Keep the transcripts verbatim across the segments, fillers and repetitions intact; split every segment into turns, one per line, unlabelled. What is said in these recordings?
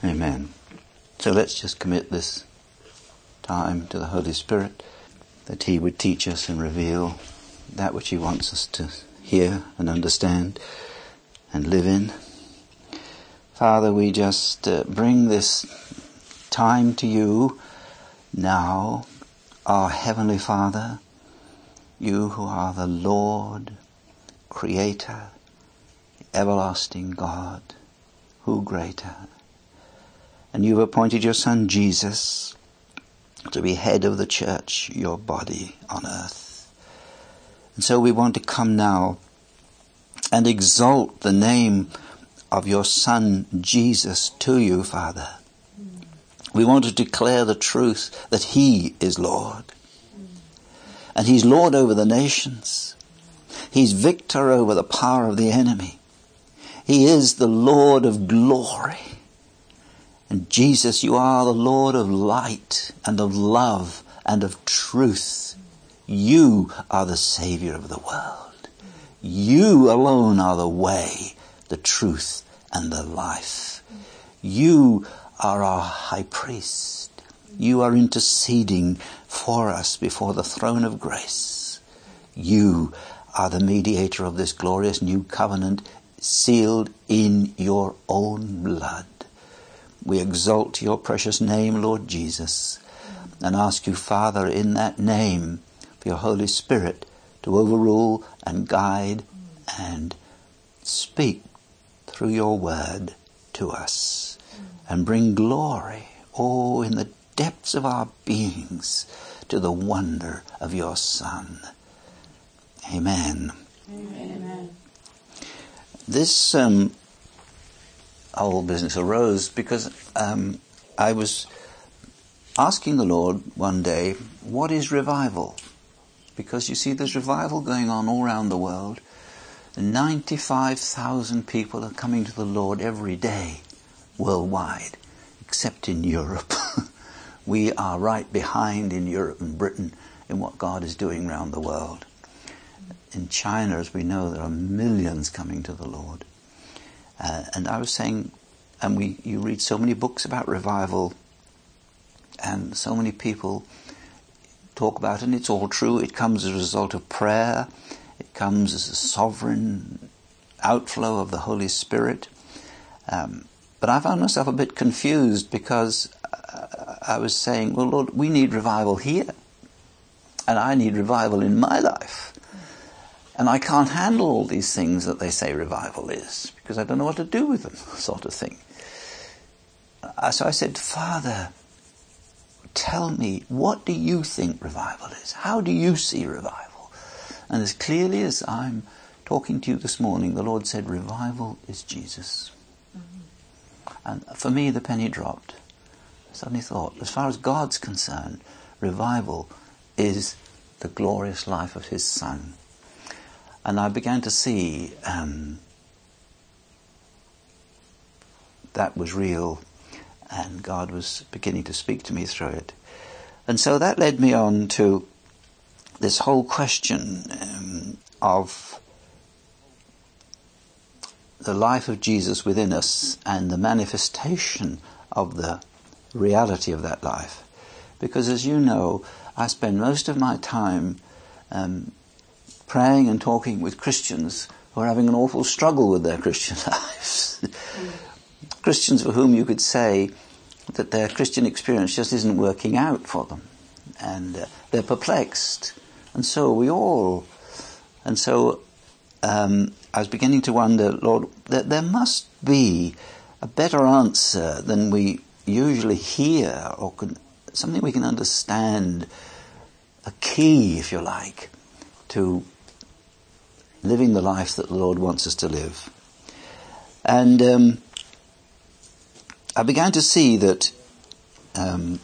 Amen. So let's just commit this time to the Holy Spirit, that He would teach us and reveal that which He wants us to hear and understand and live in. Father, we just uh, bring this time to You now, our Heavenly Father, You who are the Lord, Creator, everlasting God, who greater. And You've appointed Your Son Jesus to be head of the church, Your body on earth. And so we want to come now and exalt the name of Your Son Jesus to You, Father. We want to declare the truth that He is Lord. And He's Lord over the nations. He's victor over the power of the enemy. He is the Lord of glory. And Jesus, You are the Lord of light and of love and of truth. You are the Savior of the world. You alone are the way, the truth, and the life. You are our high priest. You are interceding for us before the throne of grace. You are the mediator of this glorious new covenant, sealed in Your own blood. We exalt Your precious name, Lord Jesus, and ask You, Father, in that name, for Your Holy Spirit to overrule and guide and speak through Your word to us and bring glory, oh, in the depths of our beings, to the wonder of Your Son. Amen.
Amen.
This um, whole business arose because um, I was asking the Lord one day, what is revival? Because you see, there's revival going on all around the world. ninety-five thousand people are coming to the Lord every day worldwide, except in Europe. We are right behind in Europe and Britain in what God is doing around the world. In China, as we know, there are millions coming to the Lord. Uh, and I was saying, and we, you read so many books about revival, and so many people talk about it, and it's all true. It comes as a result of prayer. It comes as a sovereign outflow of the Holy Spirit. Um, but I found myself a bit confused because uh, I was saying, well, Lord, we need revival here. And I need revival in my life. And I can't handle all these things that they say revival is, because I don't know what to do with them, sort of thing. Uh, so I said, Father, tell me, what do You think revival is? How do You see revival? And as clearly as I'm talking to you this morning, the Lord said, revival is Jesus. Mm-hmm. And for me, the penny dropped. I suddenly thought, as far as God's concerned, revival is the glorious life of His Son. And I began to see um, that was real, and God was beginning to speak to me through it. And so that led me on to this whole question um, of the life of Jesus within us and the manifestation of the reality of that life. Because as you know, I spend most of my time um, praying and talking with Christians who are having an awful struggle with their Christian lives. Mm. Christians for whom you could say that their Christian experience just isn't working out for them. And uh, they're perplexed. And so are we all. And so um, I was beginning to wonder, Lord, that there must be a better answer than we usually hear, or can, something we can understand, a key, if you like, to living the life that the Lord wants us to live. And um, I began to see that um,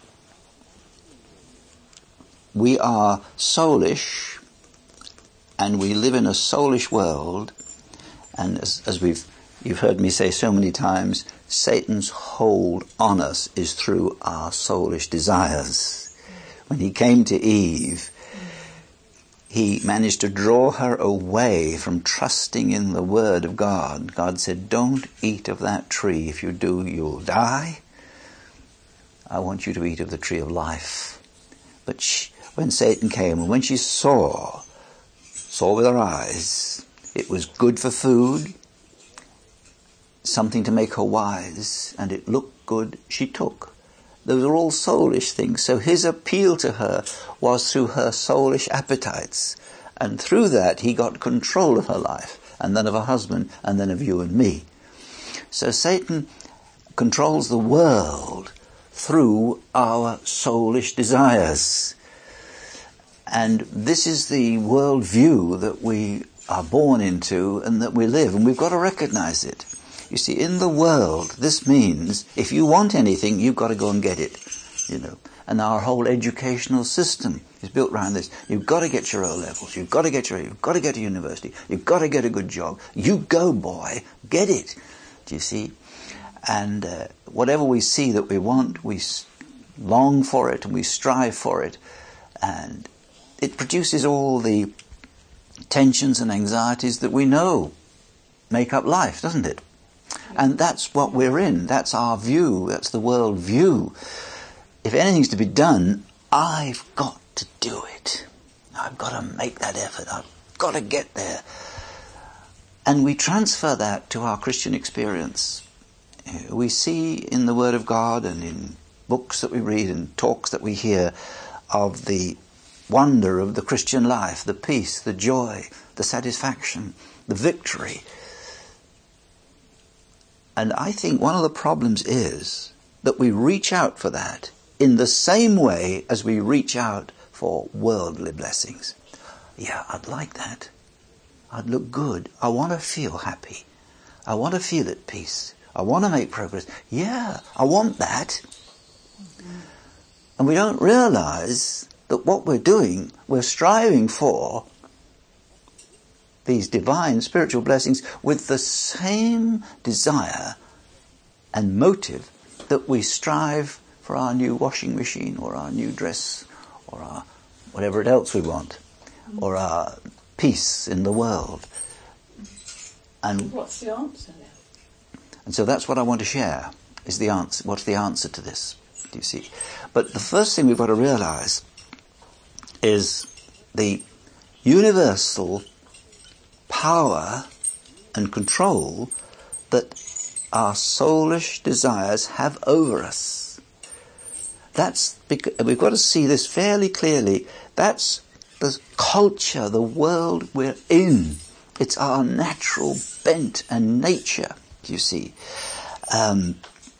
we are soulish, and we live in a soulish world, and as, as we've you've heard me say so many times, Satan's hold on us is through our soulish desires. When he came to Eve, he managed to draw her away from trusting in the word of God. God said, don't eat of that tree. If you do, you'll die. I want you to eat of the tree of life. But she, when Satan came, and when she saw, saw with her eyes, it was good for food, something to make her wise, and it looked good, she took. Those are all soulish things. So his appeal to her was through her soulish appetites. And through that, he got control of her life, and then of her husband, and then of you and me. So Satan controls the world through our soulish desires. And this is the world view that we are born into and that we live, and we've got to recognize it. You see, in the world, this means if you want anything, you've got to go and get it, you know. And our whole educational system is built around this. You've got to get your O levels. You've got to get your, you've got to get to university. You've got to get a good job. You go, boy, get it. Do you see? And uh, whatever we see that we want, we long for it and we strive for it. And it produces all the tensions and anxieties that we know make up life, doesn't it? And that's what we're in. That's our view. That's the world view. If anything's to be done, I've got to do it. I've got to make that effort. I've got to get there. And we transfer that to our Christian experience. We see in the Word of God and in books that we read and talks that we hear of the wonder of the Christian life, the peace, the joy, the satisfaction, the victory. And I think one of the problems is that we reach out for that in the same way as we reach out for worldly blessings. Yeah, I'd like that. I'd look good. I want to feel happy. I want to feel at peace. I want to make progress. Yeah, I want that. And we don't realize that what we're doing, we're striving for these divine spiritual blessings with the same desire and motive that we strive for our new washing machine or our new dress or our whatever else we want or our peace in the world. And
what's the answer then?
And so that's what I want to share, is the answer. What's the answer to this? Do you see? But the first thing we've got to realize is the universal power and control that our soulish desires have over us. That's because, we've got to see this fairly clearly. That's the culture, the world we're in. It's our natural bent and nature, you see. Um,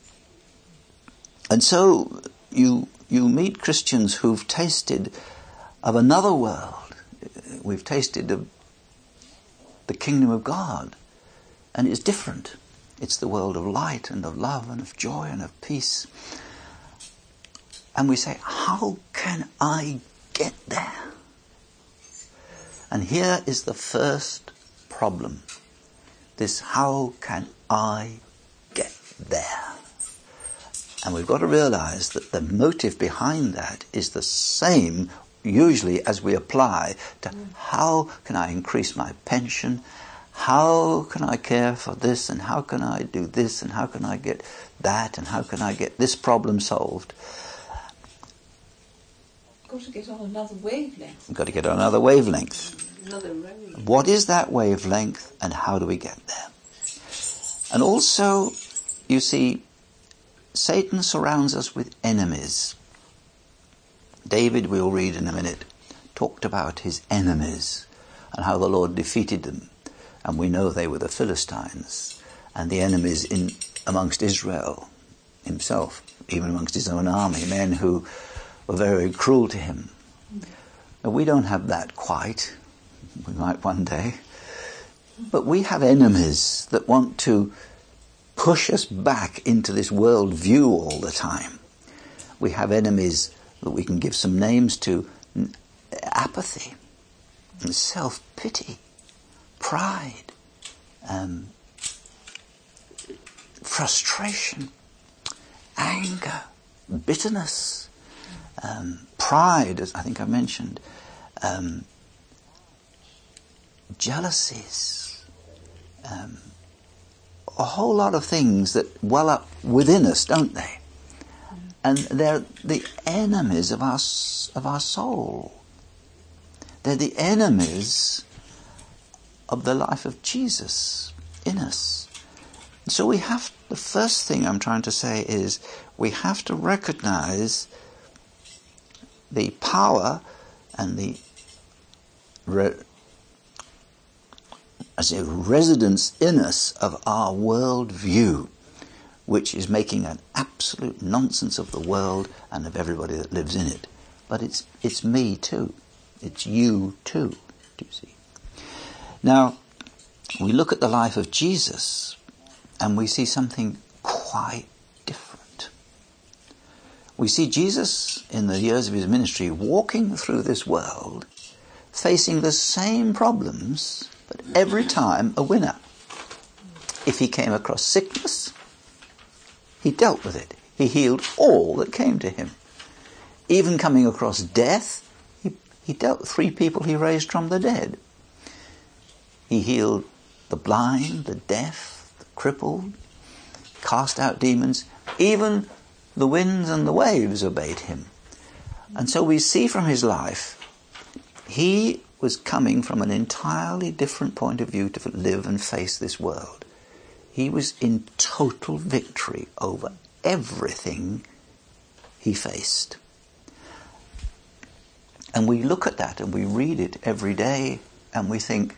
and so you you meet Christians who've tasted of another world. We've tasted of the kingdom of God, and it's different. It's the world of light and of love and of joy and of peace. And we say, how can I get there? And here is the first problem. This, how can I get there? And we've got to realize that the motive behind that is the same usually as we apply to how can I increase my pension, how can I care for this, and how can I do this, and how can I get that, and how can I get this problem solved.
Got to get on another wavelength.
We've got to get on another wavelength.
Another road.
What is that wavelength, and how do we get there? And also, you see, Satan surrounds us with enemies. David, we'll read in a minute, talked about his enemies and how the Lord defeated them. And we know they were the Philistines and the enemies in amongst Israel himself, even amongst his own army, men who were very cruel to him. Now, we don't have that quite. We might one day. But we have enemies that want to push us back into this world view all the time. We have enemies that we can give some names to: apathy, self-pity, pride, um, frustration, anger, bitterness, um, pride, as I think I mentioned, um, jealousies, um, a whole lot of things that well up within us, don't they? And they're the enemies of our, of our soul. They're the enemies of the life of Jesus in us. So we have, the first thing I'm trying to say is we have to recognize the power and the re, as a residence in us of our world view, which is making an absolute nonsense of the world and of everybody that lives in it. But it's it's me too. It's you too, do you see? Now, we look at the life of Jesus and we see something quite different. We see Jesus in the years of his ministry walking through this world, facing the same problems, but every time a winner. If he came across sickness, he dealt with it. He healed all that came to him. Even coming across death, he, he dealt with three people he raised from the dead. He healed the blind, the deaf, the crippled, cast out demons. Even the winds and the waves obeyed him. And so we see from his life, he was coming from an entirely different point of view to live and face this world. He was in total victory over everything he faced. And we look at that and we read it every day and we think,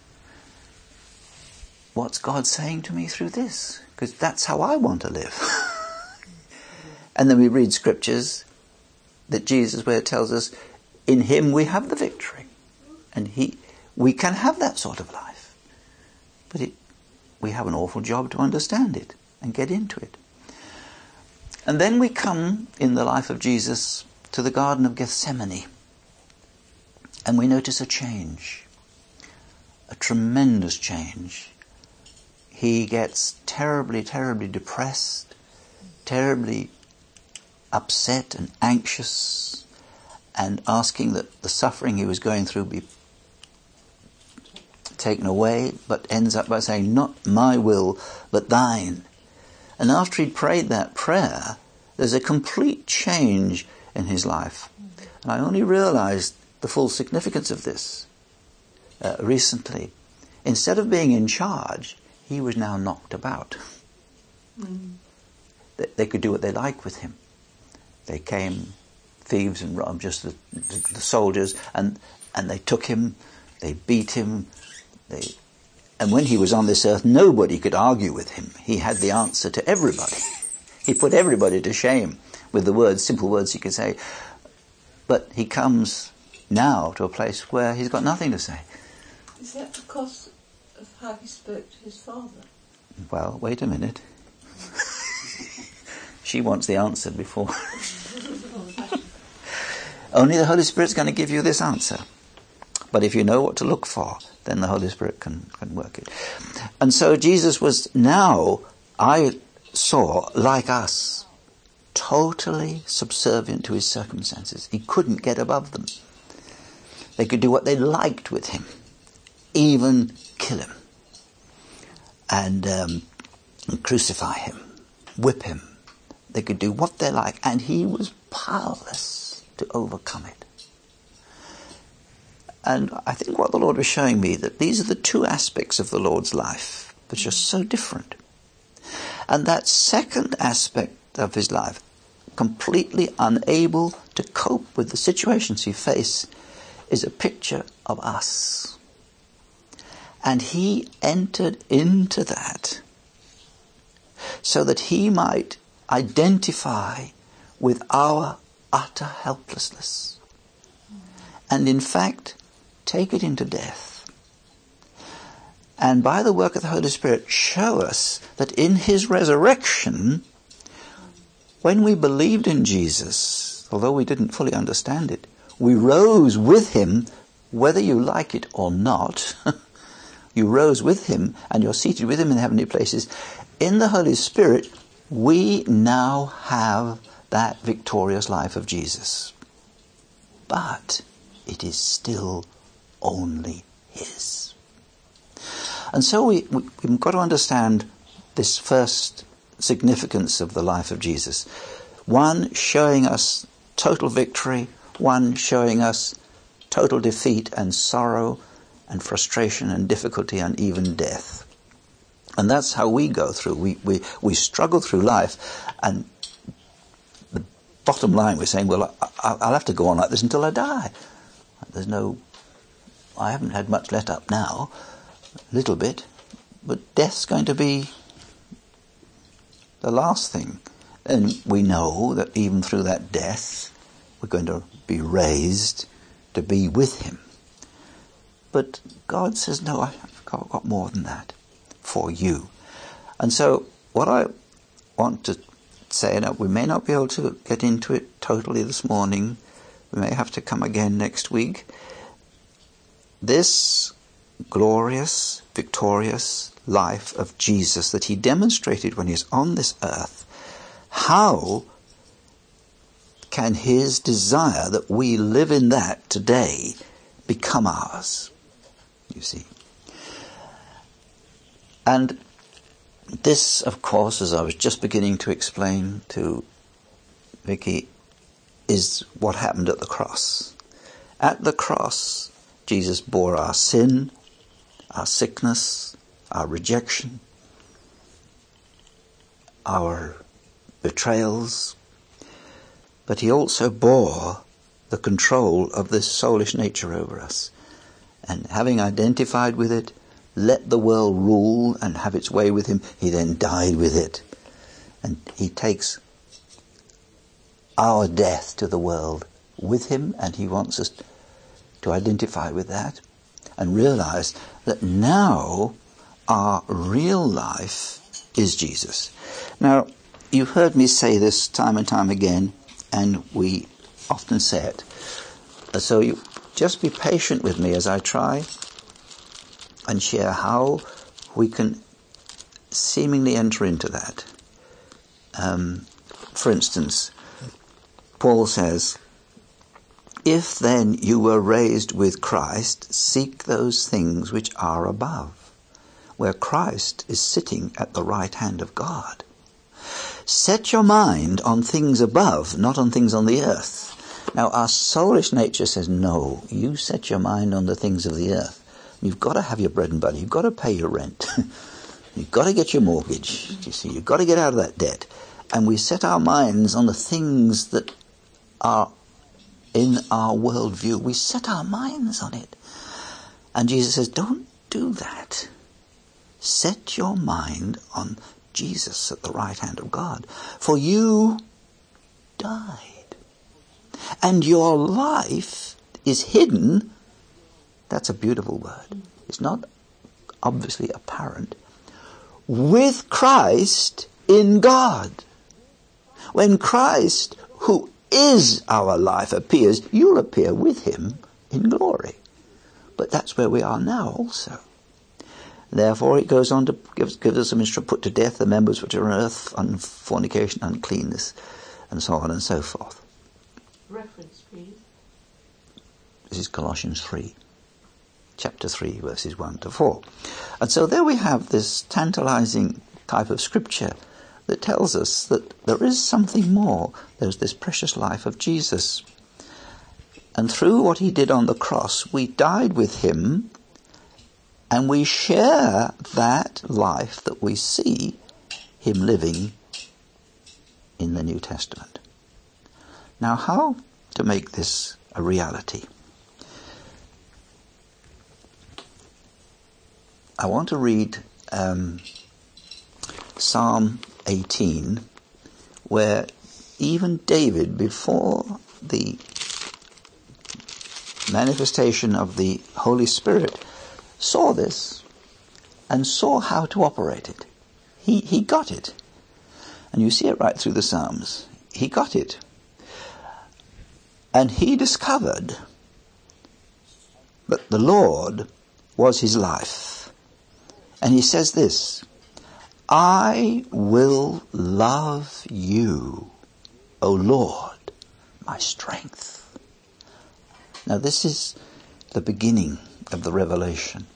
what's God saying to me through this? Because that's how I want to live. And then we read scriptures that Jesus, where it tells us, in him we have the victory. And he, we can have that sort of life. But it, we have an awful job to understand it and get into it. And then we come in the life of Jesus to the Garden of Gethsemane. And we notice a change. A tremendous change. He gets terribly, terribly depressed, terribly upset and anxious, and asking that the suffering he was going through be taken away, but ends up by saying, not my will, but thine. And after he'd prayed that prayer, there's a complete change in his life. And I only realized the full significance of this uh, recently. Instead of being in charge, he was now knocked about. Mm. They, they could do what they like with him. They came, thieves and robbed just the, the, the soldiers, and, and they took him, they beat him, they, and when he was on this earth, nobody could argue with him. He had the answer to everybody. He put everybody to shame with the words, simple words he could say. But he comes now to a place where he's got nothing to say.
Is that because of how he spoke to his father?
Well, wait a minute. She wants the answer before. Only the Holy Spirit's going to give you this answer. But if you know what to look for, then the Holy Spirit can, can work it. And so Jesus was now, I saw, like us, totally subservient to his circumstances. He couldn't get above them. They could do what they liked with him, even kill him, and, um, and crucify him, whip him. They could do what they like, and he was powerless to overcome it. And I think what the Lord was showing me, that these are the two aspects of the Lord's life, which are so different. And that second aspect of his life, completely unable to cope with the situations he faced, is a picture of us. And he entered into that so that he might identify with our utter helplessness. And in fact, take it into death. And by the work of the Holy Spirit, show us that in his resurrection, when we believed in Jesus, although we didn't fully understand it, we rose with him, whether you like it or not. You rose with him, and you're seated with him in heavenly places. In the Holy Spirit, we now have that victorious life of Jesus. But it is still only his. And so we, we, we've got to understand this first significance of the life of Jesus. One showing us total victory, one showing us total defeat and sorrow and frustration and difficulty and even death. And that's how we go through. We, we, we struggle through life, and the bottom line we're saying, well, I, I'll have to go on like this until I die. There's no, I haven't had much let up now, a little bit, but death's going to be the last thing. And we know that even through that death, we're going to be raised to be with him. But God says, no, I've got, got more than that for you. And so what I want to say, now we may not be able to get into it totally this morning. We may have to come again next week. This glorious, victorious life of Jesus that he demonstrated when he was on this earth, how can his desire that we live in that today become ours? You see. And this, of course, as I was just beginning to explain to Vicky, is what happened at the cross. At the cross, Jesus bore our sin, our sickness, our rejection, our betrayals, but he also bore the control of this soulish nature over us. And having identified with it, let the world rule and have its way with him, he then died with it. And he takes our death to the world with him, and he wants us to identify with that and realize that now our real life is Jesus. Now, you've heard me say this time and time again, and we often say it. So you just be patient with me as I try and share how we can seemingly enter into that. Um, for instance, Paul says, if then you were raised with Christ, seek those things which are above, where Christ is sitting at the right hand of God. Set your mind on things above, not on things on the earth. Now, our soulish nature says, no, you set your mind on the things of the earth. You've got to have your bread and butter. You've got to pay your rent. You've got to get your mortgage. You see, you've got to get out of that debt. And we set our minds on the things that are in our worldview. We set our minds on it. And Jesus says, don't do that. Set your mind on Jesus at the right hand of God. For you died. And your life is hidden. That's a beautiful word. It's not obviously apparent. With Christ in God. When Christ, who is our life, appears, you'll appear with him in glory. But that's where we are now also. Therefore, it goes on to give, give us some instruction, put to death the members which are on earth, on fornication, uncleanness, and so on and so forth.
Reference, please.
This is Colossians three, chapter three, verses one to four. And so there we have this tantalizing type of scripture that tells us that there is something more. There's this precious life of Jesus. And through what he did on the cross, we died with him, and we share that life that we see him living in the New Testament. Now, how to make this a reality? I want to read um, Psalm eighteen, where even David, before the manifestation of the Holy Spirit, saw this and saw how to operate it. He, he got it. And you see it right through the Psalms. He got it. And he discovered that the Lord was his life. And he says this, I will love you, O Lord, my strength. Now this is the beginning of the revelation.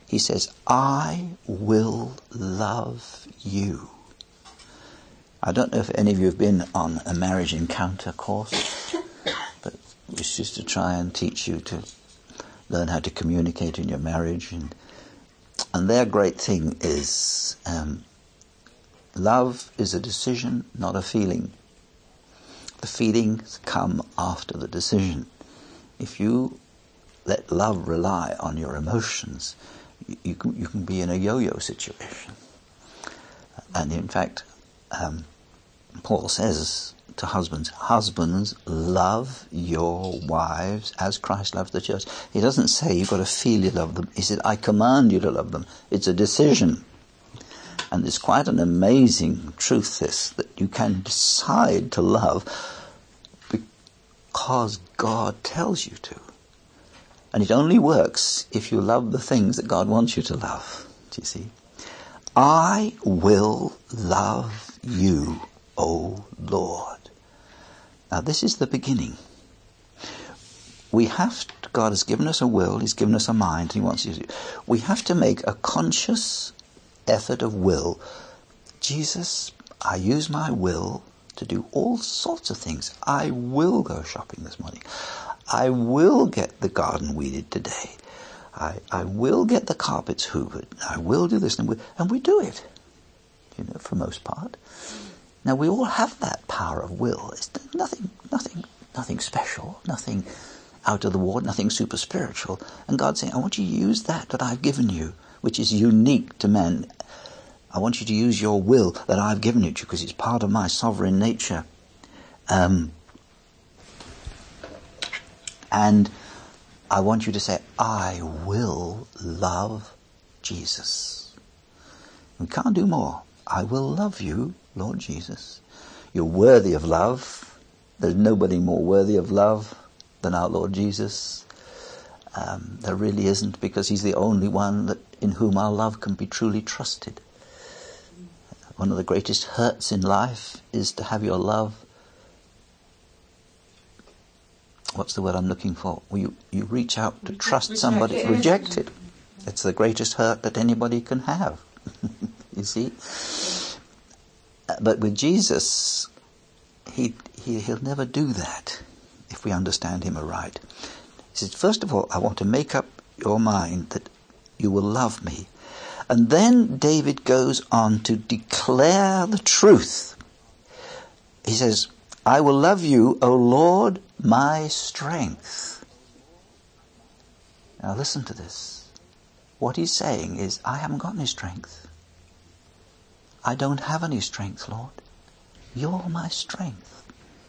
He says, I will love you. I don't know if any of you have been on a marriage encounter course, but it's just to try and teach you to learn how to communicate in your marriage. And, and their great thing is, um, love is a decision, not a feeling. The feelings come after the decision. If you let love rely on your emotions, you, you, can, you can be in a yo-yo situation. And in fact, um, Paul says to husbands, husbands, love your wives as Christ loves the church. He doesn't say you've got to feel you love them. He said, I command you to love them. It's a decision. And it's quite an amazing truth, this, that you can decide to love because God tells you to. And it only works if you love the things that God wants you to love. Do you see? I will love you, O Lord. Now this is the beginning. We have to, God has given us a will, He's given us a mind, He wants you to. We have to make a conscious effort of will. Jesus, I use my will to do all sorts of things. I will go shopping this morning. I will get the garden weeded today. I, I will get the carpets hoovered. I will do this, and we, and we do it, you know, for the most part. Now we all have that power of will. It's nothing, nothing, nothing special, nothing out of the ward, nothing super spiritual. And God's saying, I want you to use that that I've given you, which is unique to men. I want you to use your will that I've given it to you because it's part of my sovereign nature. Um, and I want you to say, I will love Jesus. We can't do more. I will love you, Lord Jesus. You're worthy of love. There's nobody more worthy of love than our Lord Jesus. Um, there really isn't, because He's the only one that in whom our love can be truly trusted. One of the greatest hurts in life is to have your love, what's the word I'm looking for? Well, you, you reach out to trust somebody, reject it. It's the greatest hurt that anybody can have. You see? But with Jesus, he, he, He'll never do that if we understand Him aright. He says, first of all, I want to make up your mind that you will love me. And then David goes on to declare the truth. He says, I will love you, O Lord, my strength. Now listen to this. What he's saying is, I haven't got any strength. I don't have any strength, Lord. You're my strength.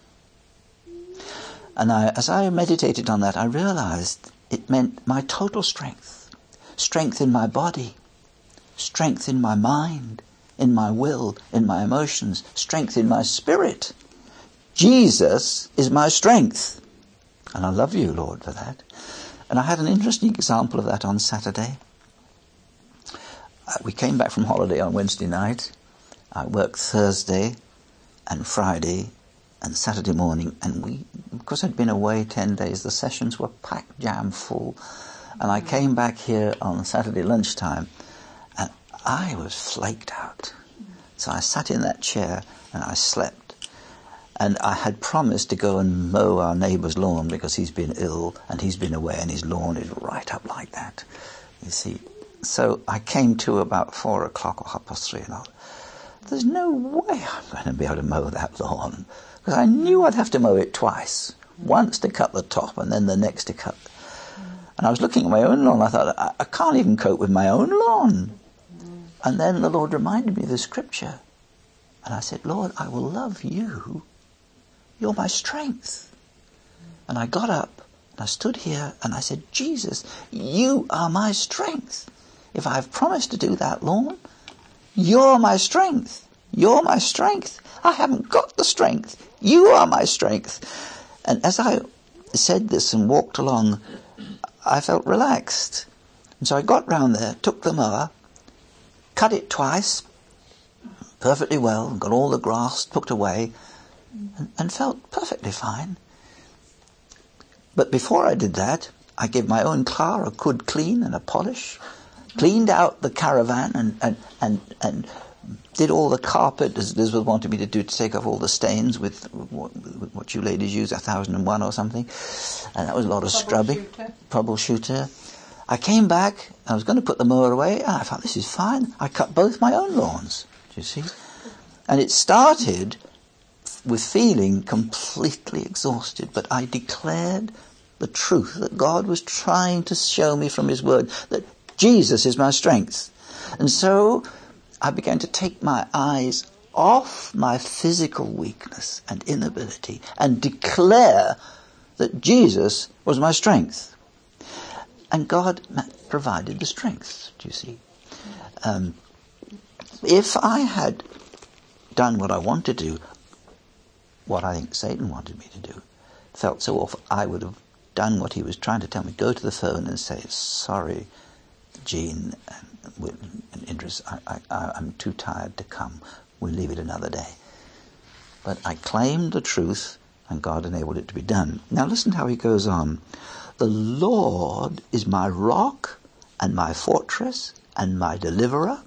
And I, as I meditated on that, I realized it meant my total strength. Strength in my body. Strength in my mind, in my will, in my emotions. Strength in my spirit. Jesus is my strength. And I love you, Lord, for that. And I had an interesting example of that on Saturday. Uh, we came back from holiday on Wednesday night. I worked Thursday and Friday and Saturday morning. And we, because I'd been away ten days, the sessions were packed jam full. And I came back here on Saturday lunchtime and I was flaked out. So I sat in that chair and I slept. And I had promised to go and mow our neighbour's lawn because he's been ill and he's been away and his lawn is right up like that, you see. So I came to about four o'clock or half past three and I, there's no way I'm going to be able to mow that lawn. Because I knew I'd have to mow it twice. Once to cut the top and then the next to cut. And I was looking at my own lawn. I thought, I, I can't even cope with my own lawn. And then the Lord reminded me of the scripture. And I said, Lord, I will love you. You're my strength. And I got up and I stood here and I said, Jesus, you are my strength. If I've promised to do that lawn, you're my strength. You're my strength. I haven't got the strength. You are my strength. And as I said this and walked along, I felt relaxed. And so I got round there, took the mower, cut it twice, perfectly well, got all the grass tucked away, and, and felt perfectly fine. But before I did that, I gave my own car a good clean and a polish, cleaned out the caravan and, and, and, and did all the carpet, as Elizabeth wanted me to do, to take off all the stains with what, with what you ladies use, a thousand and one or something. And that was a lot of scrubbing. Troubleshooter. I came back, I was going to put the mower away, and I thought, this is fine. I cut both my own lawns, do you see? And it started with feeling completely exhausted, but I declared the truth that God was trying to show me from His Word, that Jesus is my strength. And so I began to take my eyes off my physical weakness and inability and declare that Jesus was my strength. And God provided the strength, do you see? Um, if I had done what I wanted to do, what I think Satan wanted me to do, felt so awful, I would have done what he was trying to tell me. Go to the phone and say, sorry, Jean and, and Idris, I, I, I'm too tired to come. We'll leave it another day. But I claimed the truth, and God enabled it to be done. Now listen how he goes on. The Lord is my rock and my fortress and my deliverer.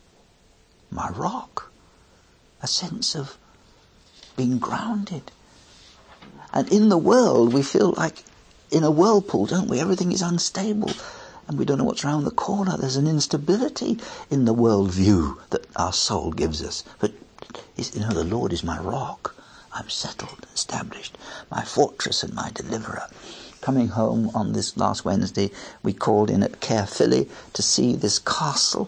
My rock. A sense of being grounded. And in the world we feel like in a whirlpool, don't we? Everything is unstable and we don't know what's around the corner. There's an instability in the world view that our soul gives us. But you know, the Lord is my rock. I'm settled, established, my fortress and my deliverer. Coming home on this last Wednesday, we called in at Caerphilly to see this castle.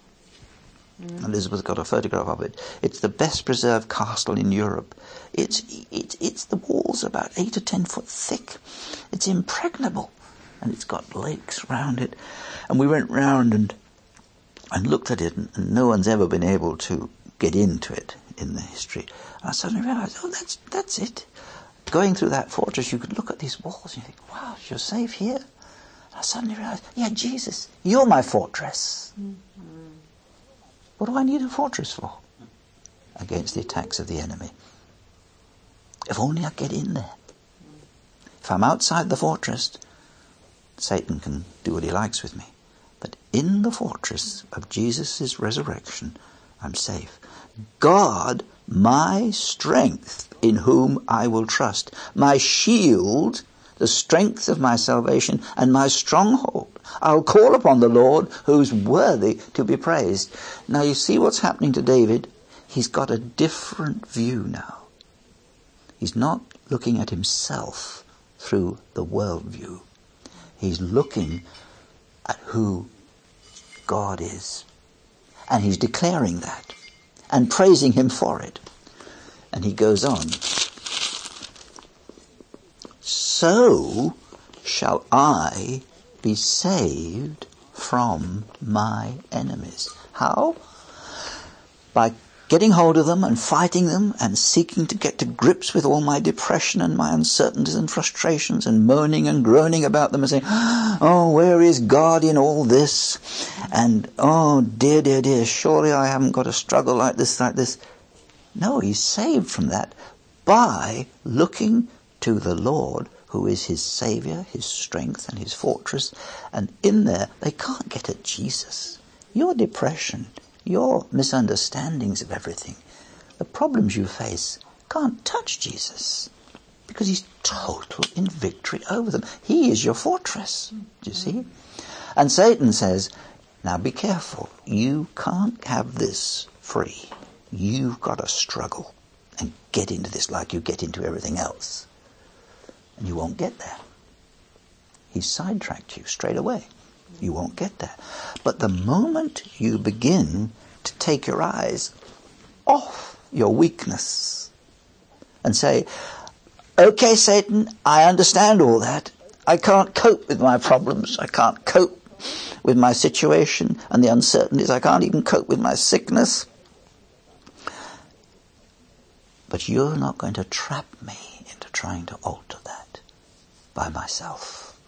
Mm. Elizabeth got a photograph of it. It's the best preserved castle in Europe. It's, it's, it's the walls are about eight or ten foot thick. It's impregnable. And it's got lakes round it. And we went round and, and looked at it, and, and no one's ever been able to get into it in the history. And I suddenly realized, oh, that's, that's it. Going through that fortress, you could look at these walls and you think, wow, you're safe here. And I suddenly realized, yeah, Jesus, you're my fortress. Mm-hmm. What do I need a fortress for? Against the attacks of the enemy. If only I get in there. If I'm outside the fortress, Satan can do what he likes with me. But in the fortress of Jesus' resurrection, I'm safe. God, my strength, in whom I will trust, my shield, the strength of my salvation, and my stronghold. I'll call upon the Lord, who's worthy to be praised. Now you see what's happening to David? He's got a different view now. He's not looking at himself through the world view. He's looking at who God is. And he's declaring that and praising him for it. And he goes on. So shall I be saved from my enemies. How? By getting hold of them and fighting them and seeking to get to grips with all my depression and my uncertainties and frustrations and moaning and groaning about them and saying, oh, where is God in all this? And, oh, dear, dear, dear, surely I haven't got a struggle like this, like this. No, he's saved from that by looking to the Lord, who is his Saviour, his strength and his fortress. And in there, they can't get at Jesus. Your depression, your misunderstandings of everything, the problems you face can't touch Jesus because he's total in victory over them. He is your fortress, do you see? And Satan says, now be careful. You can't have this free. You've got to struggle and get into this like you get into everything else. And you won't get there. He's sidetracked you straight away. You won't get there. But the moment you begin to take your eyes off your weakness and say, okay, Satan, I understand all that. I can't cope with my problems. I can't cope with my situation and the uncertainties. I can't even cope with my sickness. But you're not going to trap me into trying to alter that by myself.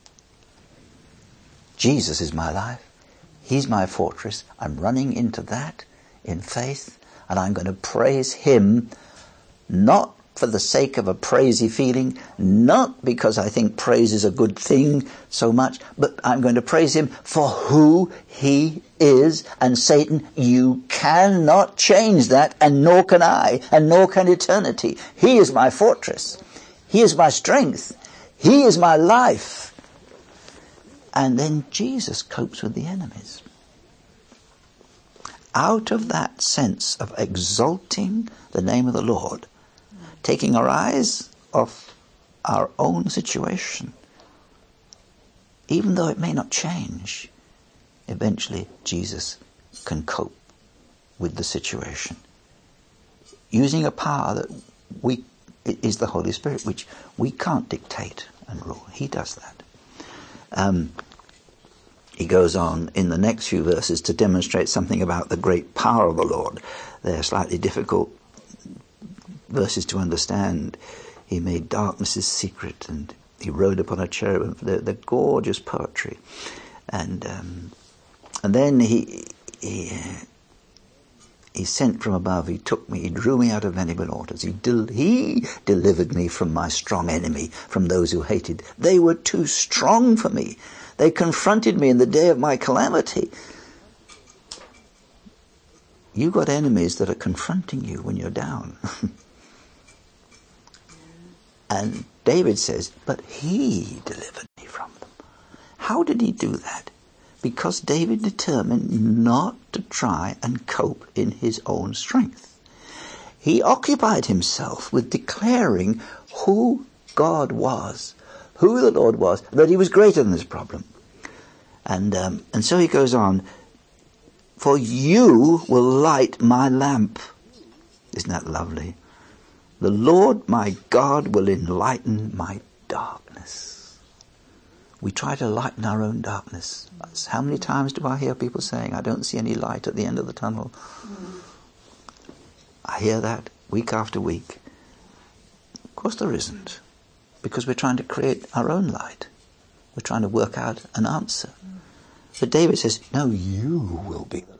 Jesus is my life. He's my fortress. I'm running into that in faith, and I'm going to praise him, not for the sake of a praisey feeling, not because I think praise is a good thing so much, but I'm going to praise him for who he is. And Satan, you cannot change that, and nor can I, and nor can eternity. He is my fortress. He is my strength. He is my life. And then Jesus copes with the enemies. Out of that sense of exalting the name of the Lord, taking our eyes off our own situation, even though it may not change, eventually Jesus can cope with the situation. Using a power that we, it is the Holy Spirit, which we can't dictate and rule. He does that. Um, he goes on in the next few verses to demonstrate something about the great power of the Lord. They're slightly difficult verses to understand. He made darkness his secret, and he rode upon a cherubim. They're, they're gorgeous poetry. And um, and then he, he he sent from above. He took me. He drew me out of many waters. He del- he delivered me from my strong enemy, from those who hated. They were too strong for me. They confronted me in the day of my calamity. You've got enemies that are confronting you when you're down. And David says, but he delivered me from them. How did he do that? Because David determined not to try and cope in his own strength. He occupied himself with declaring who God was, who the Lord was, that he was greater than this problem. And um, and so he goes on, for you will light my lamp. Isn't that lovely? The Lord my God will enlighten my darkness. We try to lighten our own darkness. How many times do I hear people saying, I don't see any light at the end of the tunnel? Mm. I hear that week after week. Of course there isn't. Because we're trying to create our own light. We're trying to work out an answer. But David says, no, you will be the